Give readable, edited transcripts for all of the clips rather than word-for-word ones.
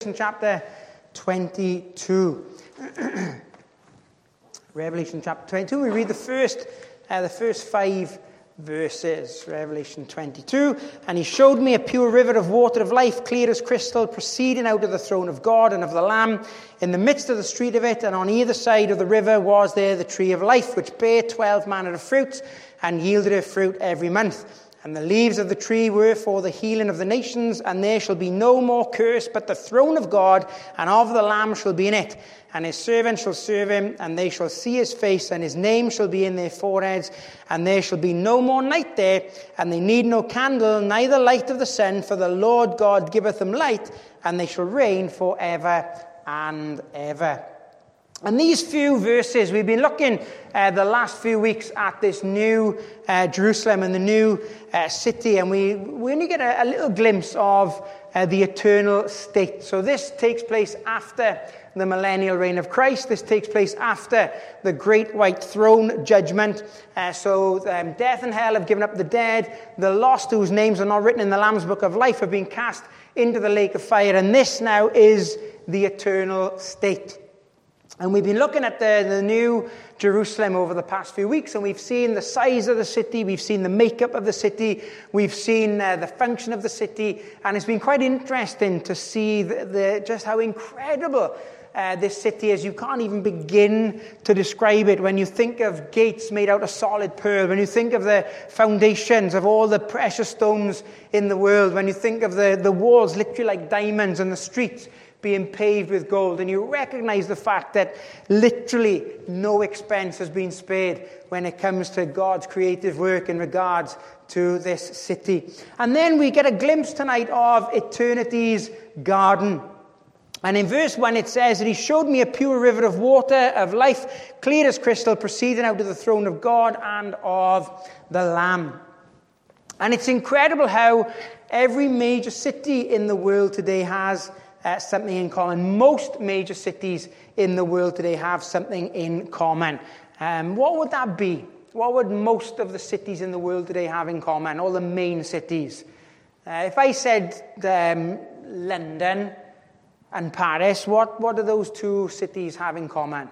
Chapter 22. Revelation chapter 22. We read the first 5 verses. Revelation 22. And he showed me a pure river of water of life, clear as crystal, proceeding out of the throne of God and of the Lamb. In the midst of the street of it, and on either side of the river was there the tree of life, which bare 12 manner of fruits, and yielded her fruit every month. And the leaves of the tree were for the healing of the nations, and there shall be no more curse, but the throne of God and of the Lamb shall be in it. And his servants shall serve him, and they shall see his face, and his name shall be in their foreheads. And there shall be no more night there, and they need no candle, neither light of the sun, for the Lord God giveth them light, and they shall reign forever and ever. And these few verses, we've been looking the last few weeks at this new Jerusalem and the new city, and we only get a little glimpse of the eternal state. So this takes place after the millennial reign of Christ. This takes place after the great white throne judgment. So death and hell have given up the dead. The lost, whose names are not written in the Lamb's book of life, have been cast into the lake of fire. And this now is the eternal state. And we've been looking at the new Jerusalem over the past few weeks, and we've seen the size of the city, we've seen the makeup of the city, we've seen the function of the city, and it's been quite interesting to see just how incredible this city is. You can't even begin to describe it. When you think of gates made out of solid pearl, when you think of the foundations of all the precious stones in the world, when you think of the walls literally like diamonds and the streets being paved with gold, and you recognize the fact that literally no expense has been spared when it comes to God's creative work in regards to this city. And then we get a glimpse tonight of eternity's garden. And in verse 1 it says that he showed me a pure river of water of life, clear as crystal, proceeding out of the throne of God and of the Lamb. And it's incredible how every major city in the world today has something in common. Most major cities in the world today have something in common. What would that be? What would most of the cities in the world today have in common? All the main cities. If I said London and Paris, what do those two cities have in common?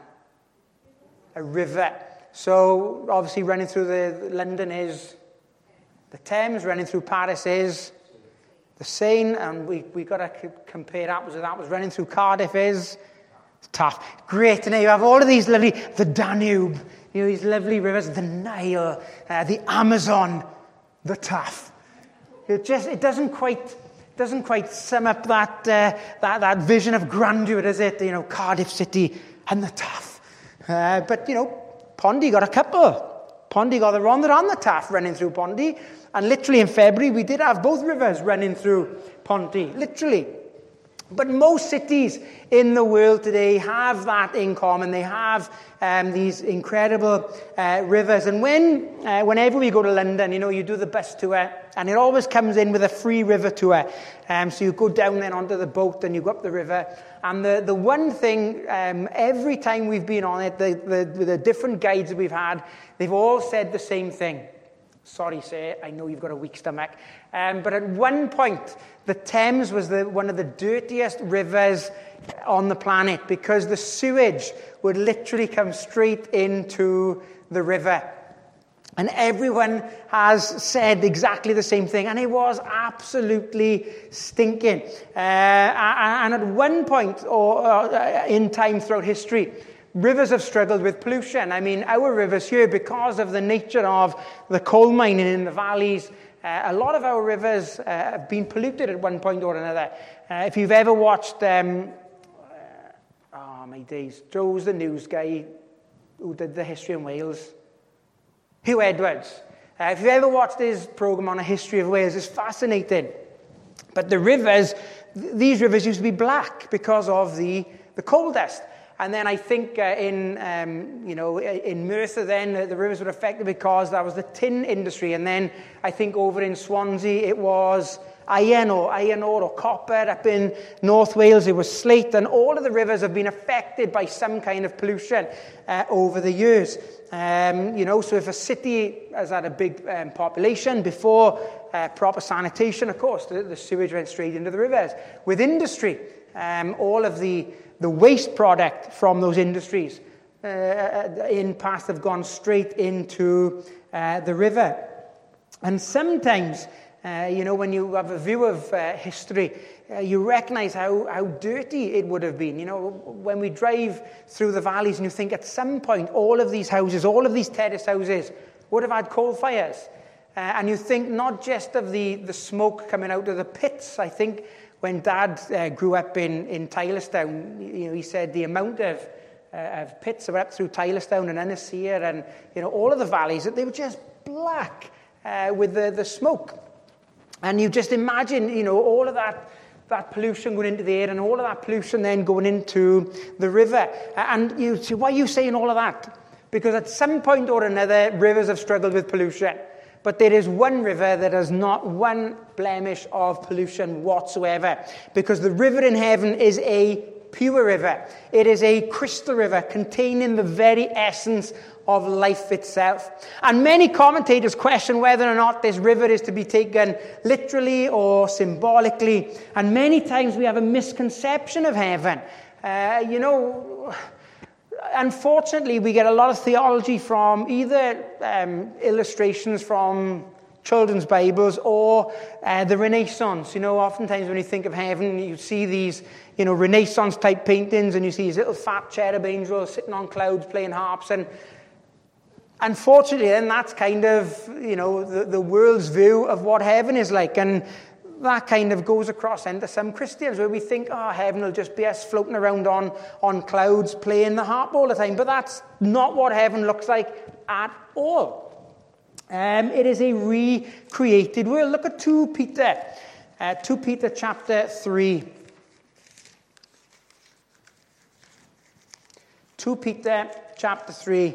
A river. So obviously running through London is the Thames, running through Paris is the Seine, and we got to compare apples with apples. Running through Cardiff is tough. Great, and now you have all of these lovely, the Danube, these lovely rivers, the Nile, the Amazon, the Taff. It doesn't quite sum up that vision of grandeur, does it? Cardiff City and the Taff. But Pondy got a couple. Pondy got the Rhondda and the Taff running through Pondy. And literally in February, we did have both rivers running through Ponty, literally. But most cities in the world today have that in common. They have these incredible rivers. And whenever we go to London, you do the bus tour, and it always comes in with a free river tour. So you go down then onto the boat, and you go up the river. And the one thing, every time we've been on it, the different guides that we've had, they've all said the same thing. Sorry, sir, I know you've got a weak stomach. But at one point, the Thames was one of the dirtiest rivers on the planet because the sewage would literally come straight into the river. And everyone has said exactly the same thing. And it was absolutely stinking. And at one point in time throughout history, rivers have struggled with pollution. I mean, our rivers here, because of the nature of the coal mining in the valleys, a lot of our rivers have been polluted at one point or another. If you've ever watched, my days, Joe's the news guy who did the history in Wales, Hugh Edwards. If you've ever watched his program on a history of Wales, it's fascinating. But these rivers used to be black because of the coal dust. And then I think in Merthyr then, the rivers were affected because that was the tin industry. And then I think over in Swansea it was iron ore or copper. Up in North Wales it was slate. And all of the rivers have been affected by some kind of pollution over the years. So if a city has had a big population before proper sanitation, of course, the sewage went straight into the rivers. With industry, all of the waste product from those industries in past have gone straight into the river. And sometimes, when you have a view of history, you recognize how dirty it would have been. When we drive through the valleys and you think at some point all of these houses, all of these terrace houses would have had coal fires. And you think not just of the smoke coming out of the pits. I think when Dad grew up in Tylerstown, he said the amount of pits that were up through Tylerstown and Ennisere and all of the valleys, that they were just black with the smoke. And you just imagine, all of that pollution going into the air and all of that pollution then going into the river. And you say, why are you saying all of that? Because at some point or another, rivers have struggled with pollution. But there is one river that has not one blemish of pollution whatsoever. Because the river in heaven is a pure river. It is a crystal river containing the very essence of life itself. And many commentators question whether or not this river is to be taken literally or symbolically. And many times we have a misconception of heaven. Unfortunately, we get a lot of theology from either illustrations from children's Bibles or the Renaissance. Oftentimes when you think of heaven, you see these, Renaissance-type paintings, and you see these little fat cherub angels sitting on clouds playing harps. And unfortunately, then that's kind of, the world's view of what heaven is like. And that kind of goes across into some Christians where we think, heaven will just be us floating around on clouds playing the harp all the time. But that's not what heaven looks like at all. It is a recreated world. Look at 2 Peter. 2 Peter chapter 3. 2 Peter chapter 3.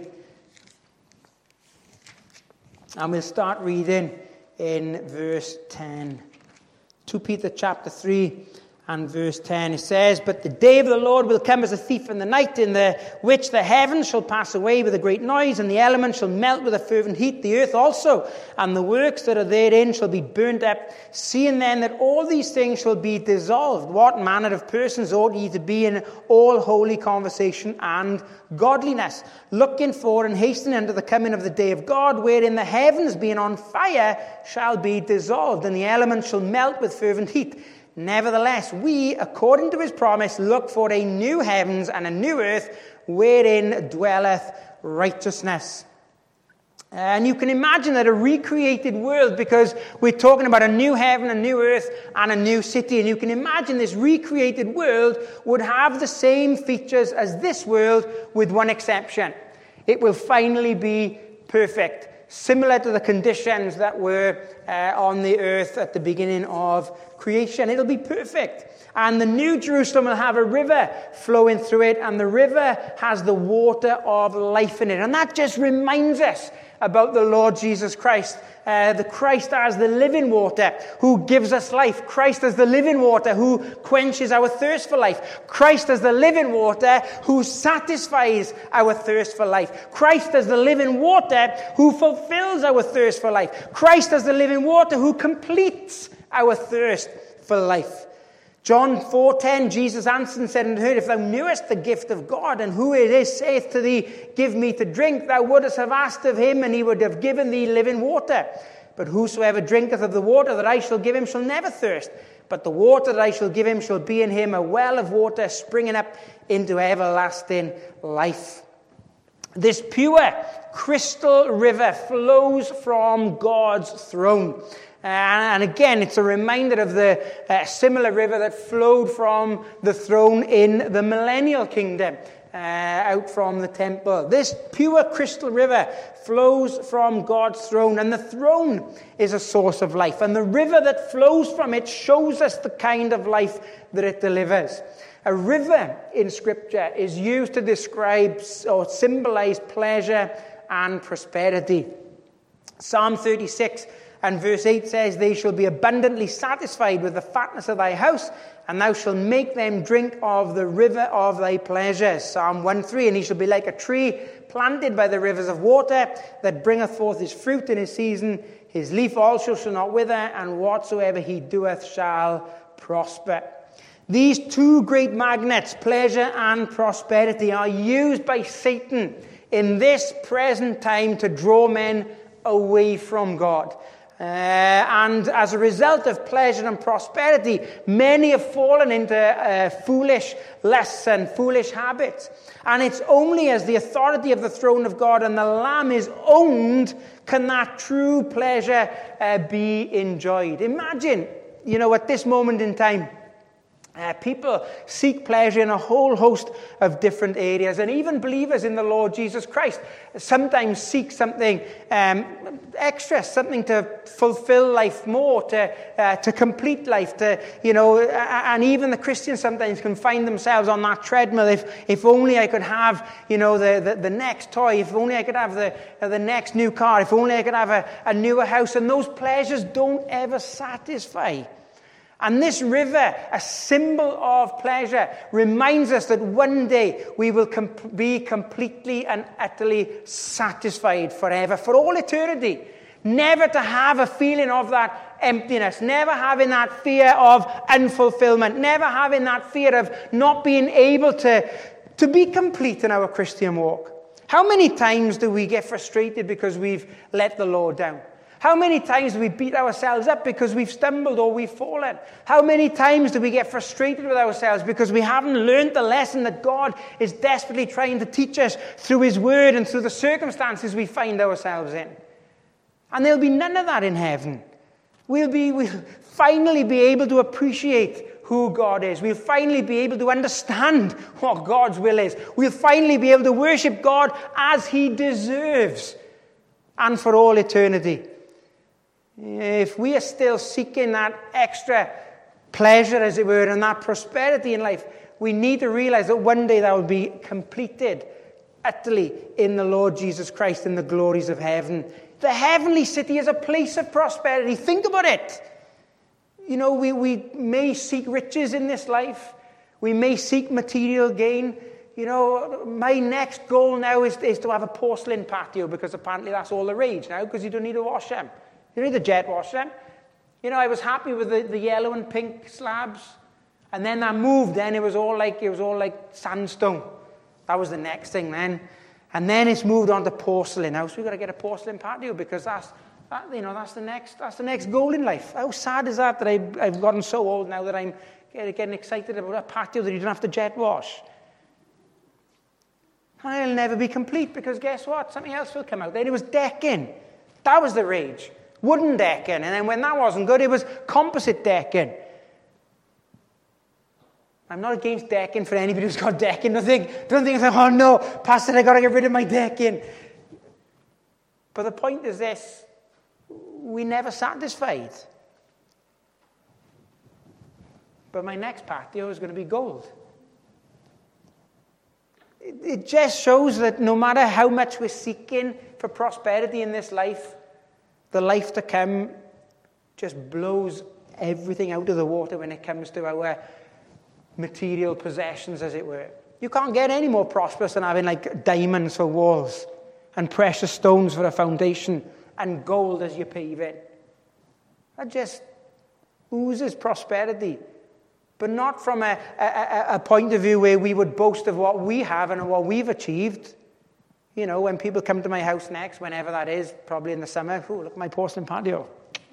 And we'll start reading in verse 10. 2 Peter chapter 3 and verse 10. It says, "But the day of the Lord will come as a thief in the night, in the which the heavens shall pass away with a great noise, and the elements shall melt with a fervent heat, the earth also, and the works that are therein shall be burnt up. Seeing then that all these things shall be dissolved, what manner of persons ought ye to be in all holy conversation and godliness, looking for and hastening unto the coming of the day of God, wherein the heavens being on fire shall be dissolved, and the elements shall melt with fervent heat. Nevertheless, we, according to his promise, look for a new heavens and a new earth, wherein dwelleth righteousness." And you can imagine that a recreated world, because we're talking about a new heaven, a new earth, and a new city. And you can imagine this recreated world would have the same features as this world, with one exception. It will finally be perfect, similar to the conditions that were on the earth at the beginning of creation. It'll be perfect. And the New Jerusalem will have a river flowing through it, and the river has the water of life in it. And that just reminds us about the Lord Jesus Christ. The Christ as the living water who gives us life. Christ as the living water who quenches our thirst for life. Christ as the living water who satisfies our thirst for life. Christ as the living water who fulfills our thirst for life. Christ as the living water who completes our thirst for life. John 4:10, Jesus answered and said unto her, "If thou knewest the gift of God, and who it is saith to thee, Give me to drink, thou wouldst have asked of him, and he would have given thee living water. But whosoever drinketh of the water that I shall give him shall never thirst. But the water that I shall give him shall be in him a well of water springing up into everlasting life." This pure crystal river flows from God's throne. And again, it's a reminder of the similar river that flowed from the throne in the millennial kingdom, out from the temple. This pure crystal river flows from God's throne, and the throne is a source of life. And the river that flows from it shows us the kind of life that it delivers. A river in Scripture is used to describe or symbolize pleasure and prosperity. Psalm 36 and verse 8 says, "They shall be abundantly satisfied with the fatness of thy house, and thou shalt make them drink of the river of thy pleasures." Psalm 1:3, "And he shall be like a tree planted by the rivers of water, that bringeth forth his fruit in his season. His leaf also shall not wither, and whatsoever he doeth shall prosper." These two great magnets, pleasure and prosperity, are used by Satan in this present time to draw men away from God. And as a result of pleasure and prosperity, many have fallen into foolish lusts and foolish habits. And it's only as the authority of the throne of God and the Lamb is owned can that true pleasure be enjoyed. Imagine, at this moment in time, people seek pleasure in a whole host of different areas, and even believers in the Lord Jesus Christ sometimes seek something extra, something to fulfill life more, to complete life, and even the Christians sometimes can find themselves on that treadmill. If only I could have, the next toy, if only I could have the next new car, if only I could have a newer house, and those pleasures don't ever satisfy. And this river, a symbol of pleasure, reminds us that one day we will be completely and utterly satisfied forever, for all eternity. Never to have a feeling of that emptiness, never having that fear of unfulfillment, never having that fear of not being able to be complete in our Christian walk. How many times do we get frustrated because we've let the Lord down? How many times do we beat ourselves up because we've stumbled or we've fallen? How many times do we get frustrated with ourselves because we haven't learned the lesson that God is desperately trying to teach us through His Word and through the circumstances we find ourselves in? And there'll be none of that in heaven. We'll finally be able to appreciate who God is. We'll finally be able to understand what God's will is. We'll finally be able to worship God as He deserves and for all eternity. If we are still seeking that extra pleasure, as it were, and that prosperity in life, we need to realize that one day that will be completed utterly in the Lord Jesus Christ in the glories of heaven. The heavenly city is a place of prosperity. Think about it. We may seek riches in this life. We may seek material gain. My next goal now is to have a porcelain patio, because apparently that's all the rage now, because you don't need to wash them. You don't need to jet wash them. I was happy with the yellow and pink slabs. And then that moved, then it was all like sandstone. That was the next thing then. And then it's moved on to porcelain. Now, so we've got to get a porcelain patio, because that's the next goal in life. How sad is that I've gotten so old now that I'm getting excited about a patio that you don't have to jet wash. And it'll never be complete, because guess what? Something else will come out. Then it was decking. That was the rage. Wooden decking. And then when that wasn't good, it was composite decking. I'm not against decking for anybody who's got decking. Don't think, oh no, Pastor, I got to get rid of my decking. But the point is this: we're never satisfied. But my next patio is going to be gold. It just shows that no matter how much we're seeking for prosperity in this life, the life to come just blows everything out of the water when it comes to our material possessions, as it were. You can't get any more prosperous than having diamonds for walls and precious stones for a foundation and gold as you pave it. That just oozes prosperity. But not from a point of view where we would boast of what we have and what we've achieved. When people come to my house next, whenever that is, probably in the summer, look at my porcelain patio.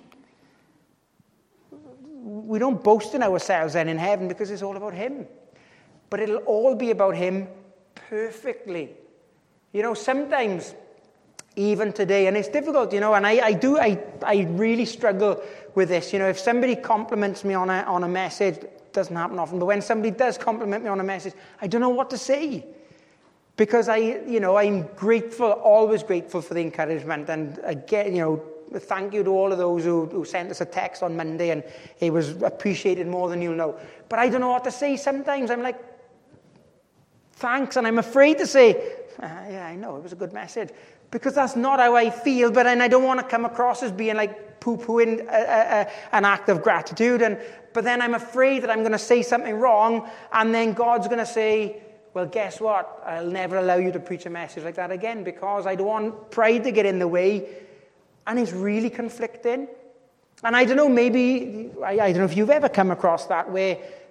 We don't boast in ourselves then in heaven, because it's all about Him. But it'll all be about Him perfectly. Sometimes, even today, and it's difficult, and I really struggle with this. If somebody compliments me on a message, it doesn't happen often, but when somebody does compliment me on a message, I don't know what to say. Because I'm grateful, always grateful for the encouragement, and again, thank you to all of those who sent us a text on Monday, and it was appreciated more than you'll know. But I don't know what to say sometimes. I'm like, thanks, and I'm afraid to say, yeah, I know, it was a good message. Because that's not how I feel, but I don't want to come across as being poo-pooing an act of gratitude. But then I'm afraid that I'm going to say something wrong, and then God's going to say, well, guess what? I'll never allow you to preach a message like that again, because I don't want pride to get in the way. And it's really conflicting. And I don't know, maybe, I don't know if you've ever come across that, where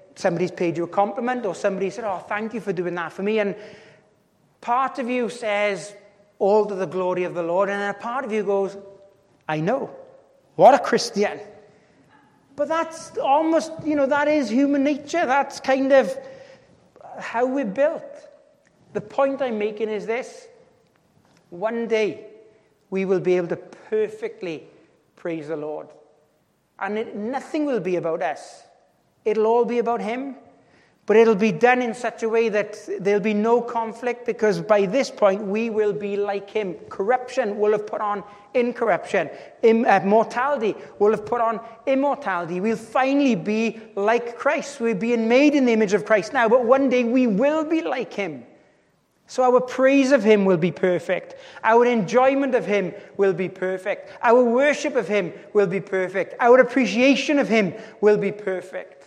somebody's paid you a compliment, or somebody said, oh, thank you for doing that for me. And part of you says, all to the glory of the Lord. And then a part of you goes, I know. What a Christian. But that's almost, that is human nature. That's kind of how we're built. The point I'm making is this. One day, we will be able to perfectly praise the Lord. And nothing will be about us. It'll all be about Him. But it'll be done in such a way that there'll be no conflict, because by this point, we will be like Him. Corruption will have put on incorruption. Mortality will have put on immortality. We'll finally be like Christ. We're being made in the image of Christ now, but one day we will be like Him. So our praise of Him will be perfect. Our enjoyment of Him will be perfect. Our worship of Him will be perfect. Our appreciation of Him will be perfect.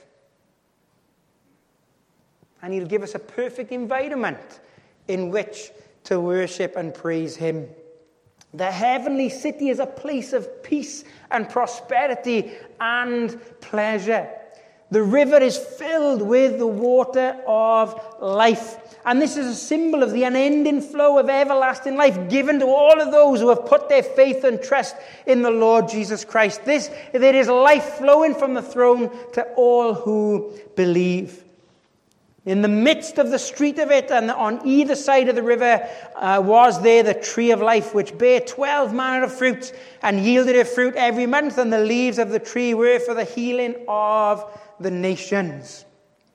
And He'll give us a perfect environment in which to worship and praise Him. The heavenly city is a place of peace and prosperity and pleasure. The river is filled with the water of life. And this is a symbol of the unending flow of everlasting life given to all of those who have put their faith and trust in the Lord Jesus Christ. There is life flowing from the throne to all who believe. In the midst of the street of it, and on either side of the river, was there the tree of life, which bare 12 manner of fruits, and yielded her fruit every month, and the leaves of the tree were for the healing of the nations.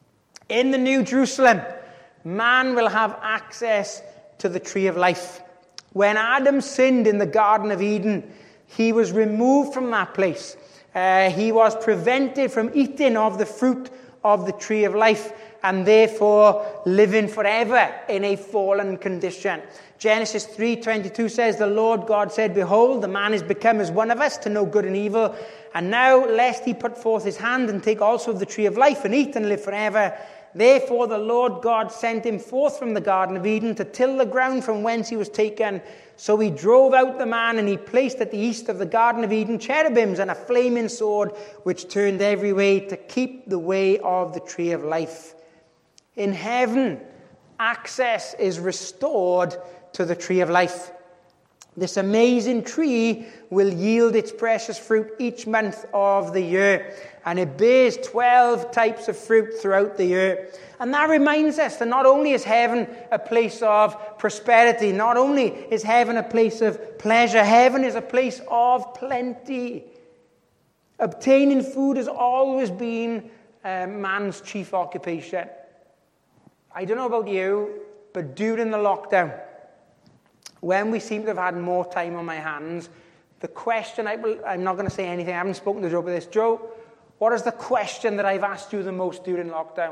In the New Jerusalem, man will have access to the tree of life. When Adam sinned in the Garden of Eden, he was removed from that place. He was prevented from eating of the fruit of the tree of life, and therefore living forever in a fallen condition. Genesis 3:22 says, the Lord God said, behold, the man is become as one of us to know good and evil. And now, lest he put forth his hand and take also of the tree of life and eat and live forever. Therefore the Lord God sent him forth from the Garden of Eden to till the ground from whence he was taken. So he drove out the man, and he placed at the east of the Garden of Eden cherubims and a flaming sword, which turned every way to keep the way of the tree of life. In heaven, access is restored to the tree of life. This amazing tree will yield its precious fruit each month of the year. And it bears 12 types of fruit throughout the year. And that reminds us that not only is heaven a place of prosperity, not only is heaven a place of pleasure, heaven is a place of plenty. Obtaining food has always been man's chief occupation. I don't know about you, but during the lockdown, when we seem to have had more time on my hands, the question, I'm not going to say anything, I haven't spoken to Joe about this. Joe, what is the question that I've asked you the most during lockdown?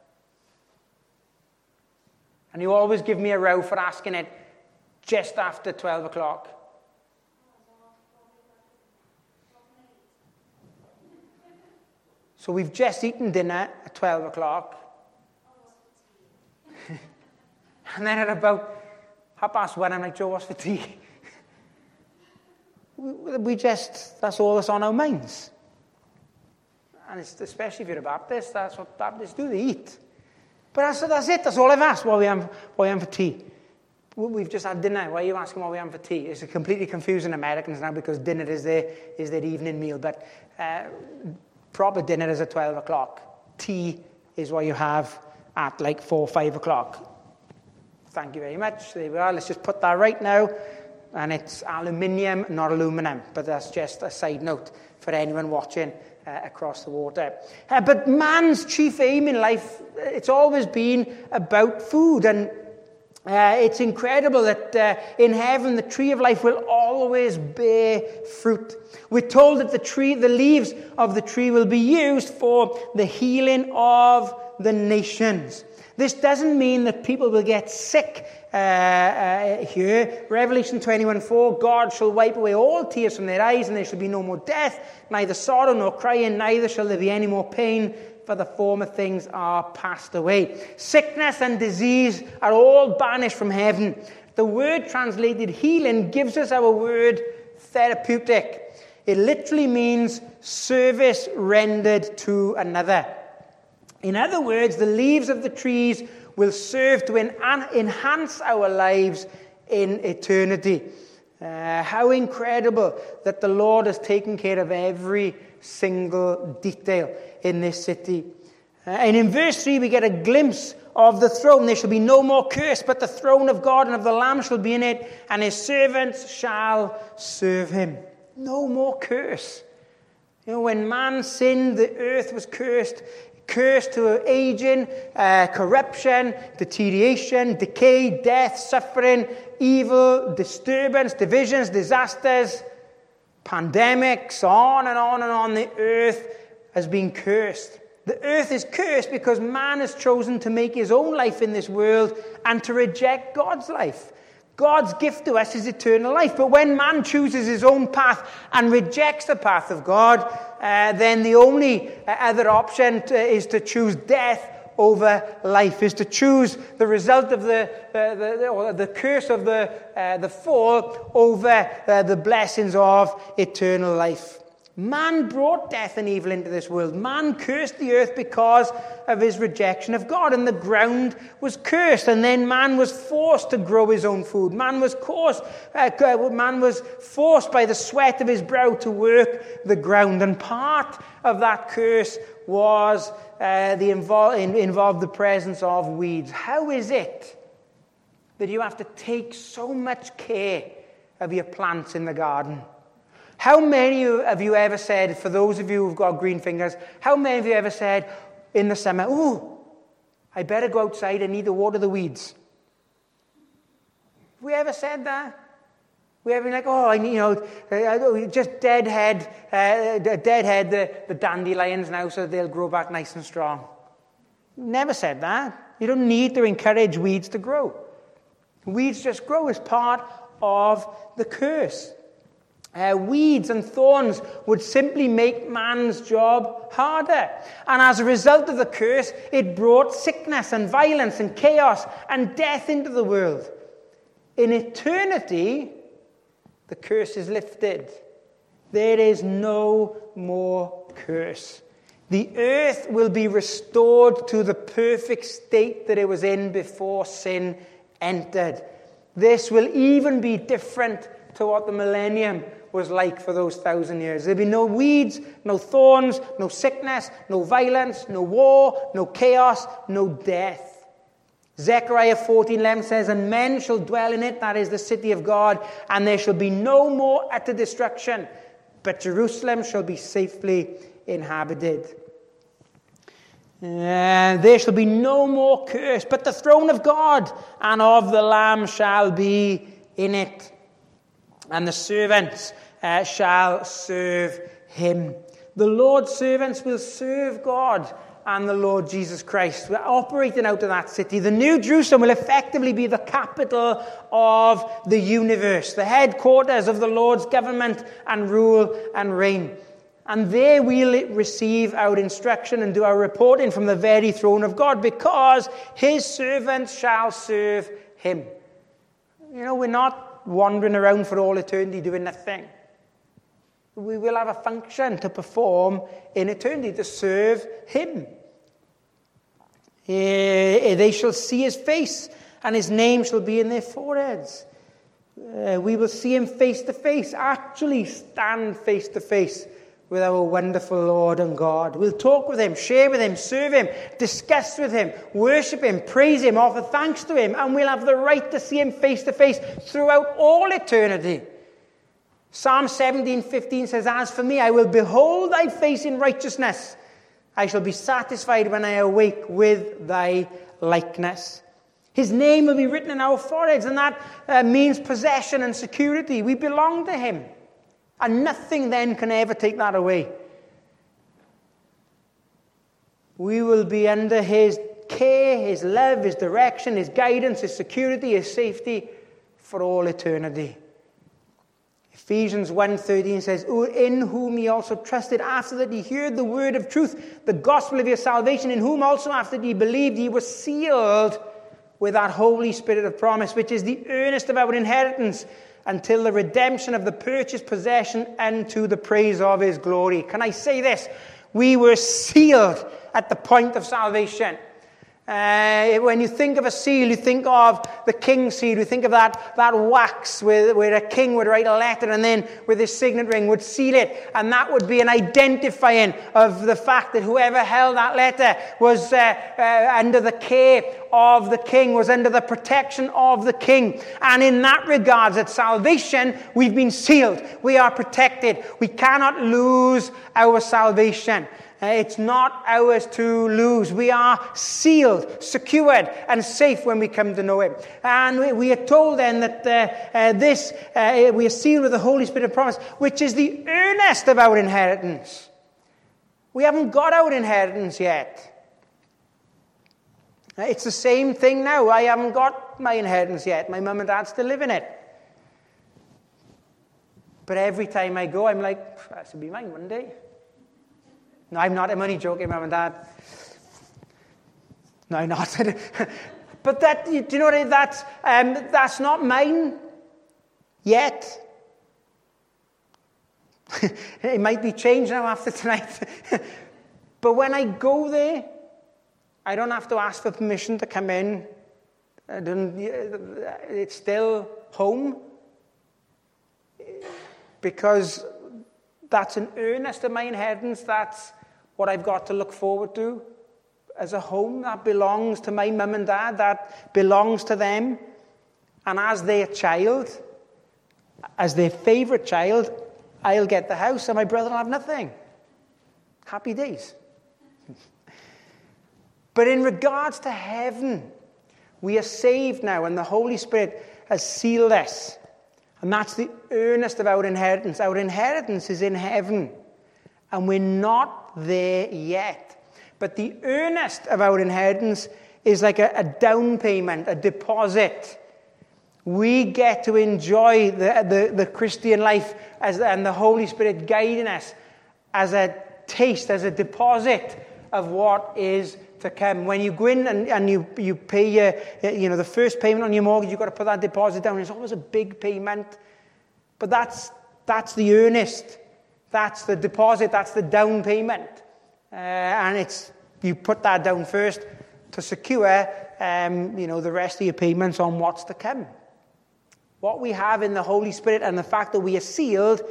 And you always give me a row for asking it just after 12 o'clock. So we've just eaten dinner at 12 o'clock. And then at about 1:30, I'm like, Joe, what's for tea? That's all that's on our minds. And it's, especially if you're a Baptist, that's what Baptists do, they eat. But that's it, that's all I've asked, what we have for tea. We've just had dinner, why are you asking what we have for tea? It's completely confusing Americans now, because dinner is their evening meal. But proper dinner is at 12 o'clock. Tea is what you have at like 4 or 5 o'clock. Thank you very much. There we are. Let's just put that right now. And it's aluminium, not aluminum. But that's just a side note for anyone watching across the water. But man's chief aim in life, it's always been about food. And it's incredible that in heaven, the tree of life will always bear fruit. We're told that the leaves of the tree will be used for the healing of the nations. This doesn't mean that people will get sick here. Revelation 21:4, God shall wipe away all tears from their eyes, and there shall be no more death, neither sorrow nor crying, neither shall there be any more pain, for the former things are passed away. Sickness and disease are all banished from heaven. The word translated healing gives us our word therapeutic. It literally means service rendered to another. In other words, the leaves of the trees will serve to enhance our lives in eternity. How incredible that the Lord has taken care of every single detail in this city. And in verse 3, we get a glimpse of the throne. There shall be no more curse, but the throne of God and of the Lamb shall be in it, and his servants shall serve him. No more curse. When man sinned, the earth was cursed to aging, corruption, deterioration, decay, death, suffering, evil, disturbance, divisions, disasters, pandemics, on and on and on. The earth has been cursed. The earth is cursed because man has chosen to make his own life in this world and to reject God's life. God's gift to us is eternal life. But when man chooses his own path and rejects the path of God, then the only other option is to choose death over life, is to choose the result of the curse of the fall over the blessings of eternal life. Man brought death and evil into this world. Man cursed the earth because of his rejection of God, and the ground was cursed. And then man was forced to grow his own food. Man was forced by the sweat of his brow to work the ground. And part of that curse was involved the presence of weeds. How is it that you have to take so much care of your plants in the garden? How many of you ever said, for those of you who've got green fingers, how many of you ever said in the summer, I better go outside, I need to water the weeds? Have we ever said that? We ever been like, just deadhead the dandelions now so they'll grow back nice and strong. Never said that. You don't need to encourage weeds to grow. Weeds just grow as part of the curse. Weeds and thorns would simply make man's job harder. And as a result of the curse, it brought sickness and violence and chaos and death into the world. In eternity, the curse is lifted. There is no more curse. The earth will be restored to the perfect state that it was in before sin entered. This will even be different to what the millennium was like for those 1,000 years. There'll be no weeds, no thorns, no sickness, no violence, no war, no chaos, no death. Zechariah 14:11 says, and men shall dwell in it, that is the city of God, and there shall be no more utter destruction, but Jerusalem shall be safely inhabited. There shall be no more curse, but the throne of God and of the Lamb shall be in it, and the servants shall serve him. The Lord's servants will serve God and the Lord Jesus Christ. We're operating out of that city. The New Jerusalem will effectively be the capital of the universe, the headquarters of the Lord's government and rule and reign. And there we'll receive our instruction and do our reporting from the very throne of God, because his servants shall serve him. We're not wandering around for all eternity doing nothing. We will have a function to perform in eternity, to serve him. They shall see his face, and his name shall be in their foreheads. We will see him face to face, actually stand face to face with our wonderful Lord and God. We'll talk with him, share with him, serve him, discuss with him, worship him, praise him, offer thanks to him, and we'll have the right to see him face to face throughout all eternity. Psalm 17:15 says, as for me, I will behold thy face in righteousness. I shall be satisfied when I awake with thy likeness. His name will be written in our foreheads, and that means possession and security. We belong to him. And nothing then can ever take that away. We will be under his care, his love, his direction, his guidance, his security, his safety for all eternity. Ephesians 1:13 says, in whom ye also trusted, after that ye heard the word of truth, the gospel of your salvation, in whom also after that ye believed, ye were sealed with that Holy Spirit of promise, which is the earnest of our inheritance, until the redemption of the purchased possession unto the praise of his glory. Can I say this? We were sealed at the point of salvation. When you think of a seal, you think of the king's seal. You think of that wax where a king would write a letter and then with his signet ring would seal it. And that would be an identifying of the fact that whoever held that letter was under the care of the king, was under the protection of the king. And in that regards, at salvation, we've been sealed. We are protected. We cannot lose our salvation. It's not ours to lose. We are sealed, secured, and safe when we come to know Him. And we are told then that we are sealed with the Holy Spirit of promise, which is the earnest of our inheritance. We haven't got our inheritance yet. It's the same thing now. I haven't got my inheritance yet. My mum and dad still live in it. But every time I go, I'm like, that should be mine one day. No, I'm not. I'm only joking, Mum and Dad. No, I'm not. But do you know what? That's not mine yet. It might be changed now after tonight. But when I go there, I don't have to ask for permission to come in. It's still home. Because that's an earnest of my inheritance. That's what I've got to look forward to as a home that belongs to my mum and dad, that belongs to them. And as their child, as their favourite child, I'll get the house and my brother will have nothing. Happy days. But in regards to heaven, we are saved now and the Holy Spirit has sealed us. And that's the earnest of our inheritance. Our inheritance is in heaven. And we're not there yet. But the earnest of our inheritance is like a down payment, a deposit. We get to enjoy the Christian life and the Holy Spirit guiding us as a taste, as a deposit of what is to come. When you go in and you pay the first payment on your mortgage, you've got to put that deposit down. It's always a big payment. But that's the earnest. That's the deposit. That's the down payment. And you put that down first to secure the rest of your payments on what's to come. What we have in the Holy Spirit and the fact that we are sealed,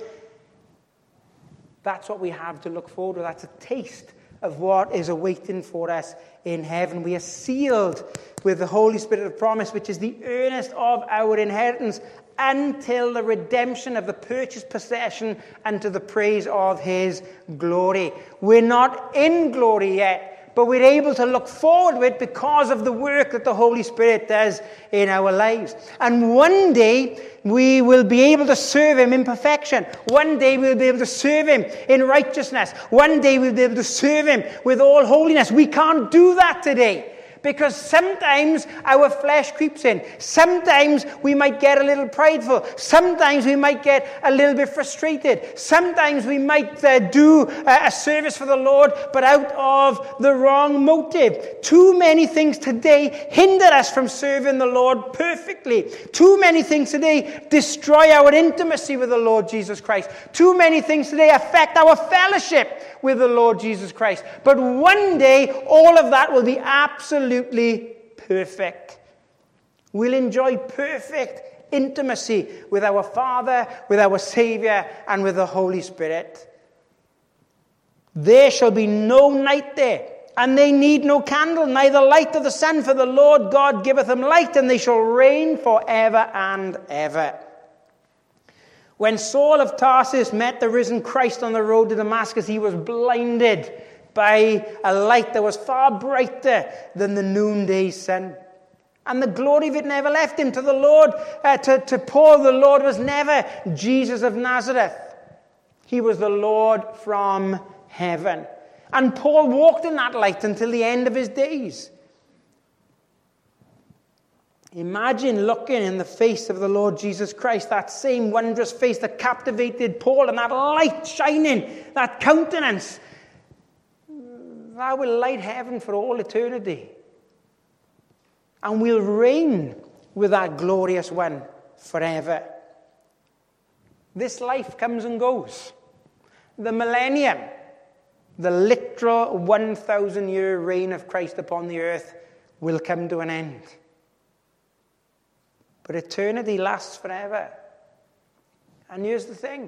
that's what we have to look forward to. That's a taste of what is awaiting for us in heaven. We are sealed with the Holy Spirit of promise, which is the earnest of our inheritance until the redemption of the purchased possession unto the praise of His glory. We're not in glory yet, but we're able to look forward to it because of the work that the Holy Spirit does in our lives. And one day, we will be able to serve Him in perfection. One day, we'll be able to serve Him in righteousness. One day, we'll be able to serve Him with all holiness. We can't do that today. Because sometimes our flesh creeps in. Sometimes we might get a little prideful. Sometimes we might get a little bit frustrated. Sometimes we might do a service for the Lord, but out of the wrong motive. Too many things today hinder us from serving the Lord perfectly. Too many things today destroy our intimacy with the Lord Jesus Christ. Too many things today affect our fellowship with the Lord Jesus Christ. But one day, all of that will be absolutely perfect. We'll enjoy perfect intimacy with our Father, with our Savior, and with the Holy Spirit. There shall be no night there, and they need no candle, neither light of the sun, for the Lord God giveth them light, and they shall reign forever and ever. When Saul of Tarsus met the risen Christ on the road to Damascus, he was blinded by a light that was far brighter than the noonday sun. And the glory of it never left him. To the Lord, to Paul, the Lord was never Jesus of Nazareth. He was the Lord from heaven. And Paul walked in that light until the end of his days. Imagine looking in the face of the Lord Jesus Christ, that same wondrous face that captivated Paul, and that light shining, that countenance. That will light heaven for all eternity. And we'll reign with that glorious one forever. This life comes and goes. The millennium, the literal 1,000-year reign of Christ upon the earth will come to an end. But eternity lasts forever. And here's the thing.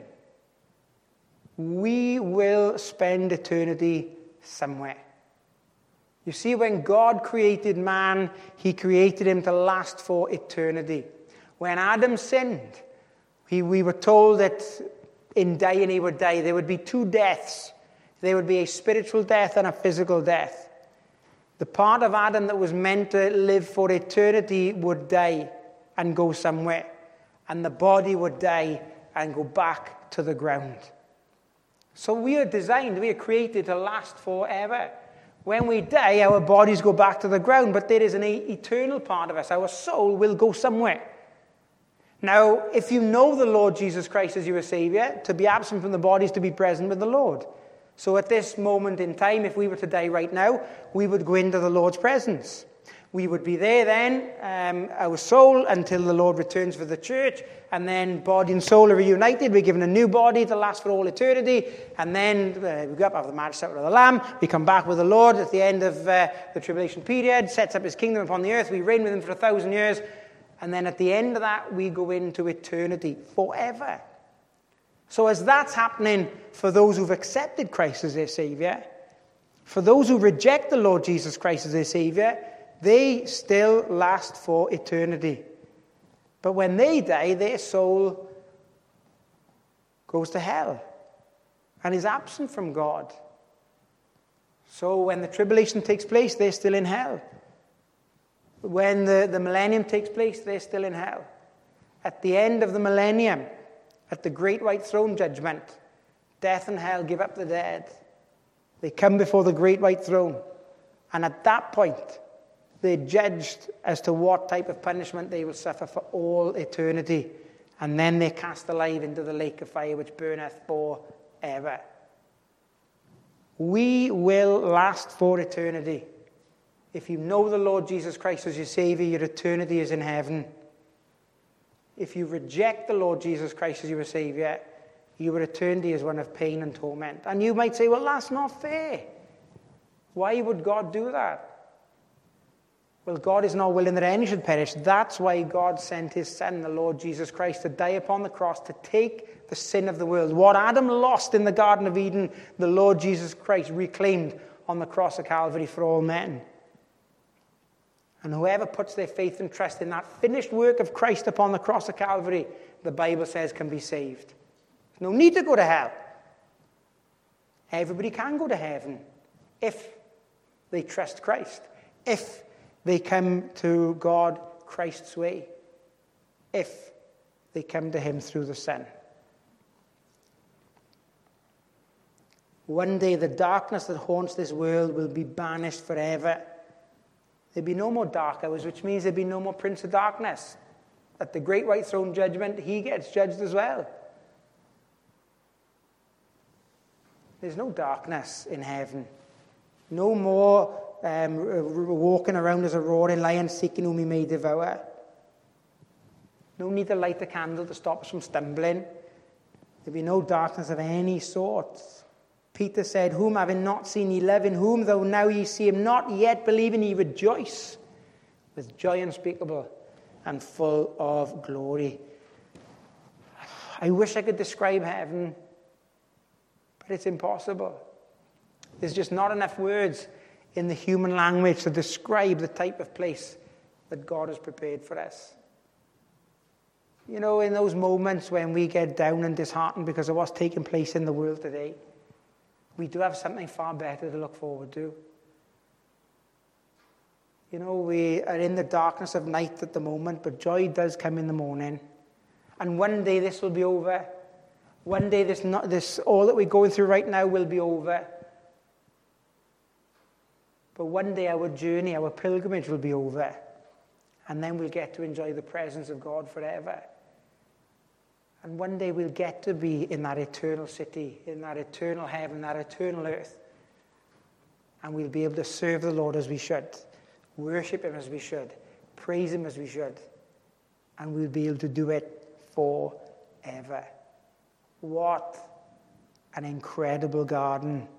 We will spend eternity somewhere. You see, when God created man, he created him to last for eternity. When Adam sinned, we were told that in dying he would die. There would be two deaths. There would be a spiritual death and a physical death. The part of Adam that was meant to live for eternity would die and go somewhere. And the body would die and go back to the ground. So we are created to last forever. When we die, our bodies go back to the ground, but there is an eternal part of us. Our soul will go somewhere. Now, if you know the Lord Jesus Christ as your Savior, to be absent from the body is to be present with the Lord. So at this moment in time, if we were to die right now, we would go into the Lord's presence. We would be there then, our soul, until the Lord returns for the church. And then body and soul are reunited. We're given a new body to last for all eternity. And then we go up after the marriage supper of the Lamb. We come back with the Lord at the end of the tribulation period, sets up his kingdom upon the earth. We reign with him for 1,000 years. And then at the end of that, we go into eternity forever. So as that's happening for those who've accepted Christ as their Savior, for those who reject the Lord Jesus Christ as their Savior, they still last for eternity. But when they die, their soul goes to hell and is absent from God. So when the tribulation takes place, they're still in hell. When the millennium takes place, they're still in hell. At the end of the millennium, at the great white throne judgment, death and hell give up the dead. They come before the great white throne. And at that point, they're judged as to what type of punishment they will suffer for all eternity. And then they're cast alive into the lake of fire which burneth forever. We will last for eternity. If you know the Lord Jesus Christ as your Savior, your eternity is in heaven. If you reject the Lord Jesus Christ as your Savior, your eternity is one of pain and torment. And you might say, well, that's not fair. Why would God do that? Well, God is not willing that any should perish. That's why God sent his Son, the Lord Jesus Christ, to die upon the cross to take the sin of the world. What Adam lost in the Garden of Eden, the Lord Jesus Christ reclaimed on the cross of Calvary for all men. And whoever puts their faith and trust in that finished work of Christ upon the cross of Calvary, the Bible says, can be saved. There's no need to go to hell. Everybody can go to heaven if they trust Christ, if they come to God Christ's way, if they come to him through the Son. One day the darkness that haunts this world will be banished forever. There'll be no more dark hours, which means there'll be no more prince of darkness. At the great white throne judgment, he gets judged as well. There's no darkness in heaven. No more walking around as a roaring lion seeking whom he may devour. No need to light a candle to stop us from stumbling. There'll be no darkness of any sort. Peter said, whom having not seen ye love, in whom though now ye see him not, yet believing ye rejoice with joy unspeakable and full of glory. I wish I could describe heaven, but it's impossible. There's just not enough words in the human language to describe the type of place that God has prepared for us. You know, in those moments when we get down and disheartened because of what's taking place in the world today, we do have something far better to look forward to. You know, we are in the darkness of night at the moment, but joy does come in the morning. And one day this will be over. One day this all that we're going through right now will be over. But one day our journey, our pilgrimage will be over. And then we'll get to enjoy the presence of God forever. And one day we'll get to be in that eternal city, in that eternal heaven, that eternal earth. And we'll be able to serve the Lord as we should, worship him as we should, praise him as we should. And we'll be able to do it forever. What an incredible garden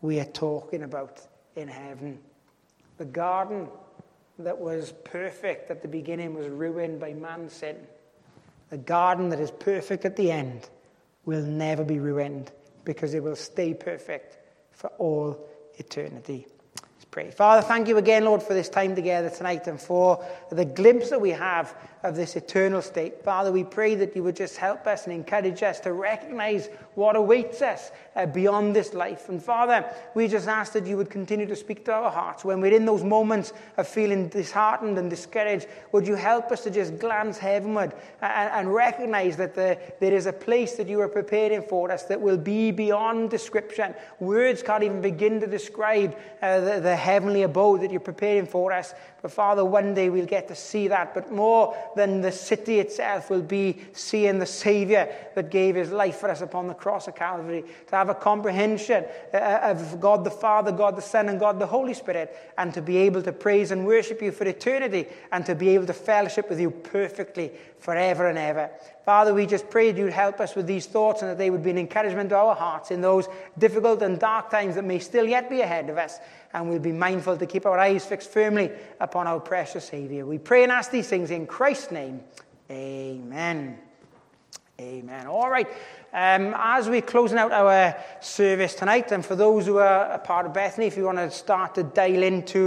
we are talking about in heaven. The garden that was perfect at the beginning was ruined by man's sin. The garden that is perfect at the end will never be ruined because it will stay perfect for all eternity. Let's pray. Father, thank you again, Lord, for this time together tonight and for the glimpse that we have of this eternal state. Father, we pray that you would just help us and encourage us to recognize what awaits us beyond this life. And Father, we just ask that you would continue to speak to our hearts when we're in those moments of feeling disheartened and discouraged. Would you help us to just glance heavenward and recognize that there is a place that you are preparing for us that will be beyond description. Words can't even begin to describe the heavenly abode that you're preparing for us. But Father, one day we'll get to see that. But more than the city itself will be seeing the Savior that gave his life for us upon the cross of Calvary. To have a comprehension of God the Father, God the Son, and God the Holy Spirit. And to be able to praise and worship you for eternity. And to be able to fellowship with you perfectly forever and ever. Father, we just pray that you'd help us with these thoughts and that they would be an encouragement to our hearts in those difficult and dark times that may still yet be ahead of us. And we'll be mindful to keep our eyes fixed firmly upon our precious Savior. We pray and ask these things in Christ's name. Amen. Amen. All right. As we're closing out our service tonight, and for those who are a part of Bethany, if you want to start to dial into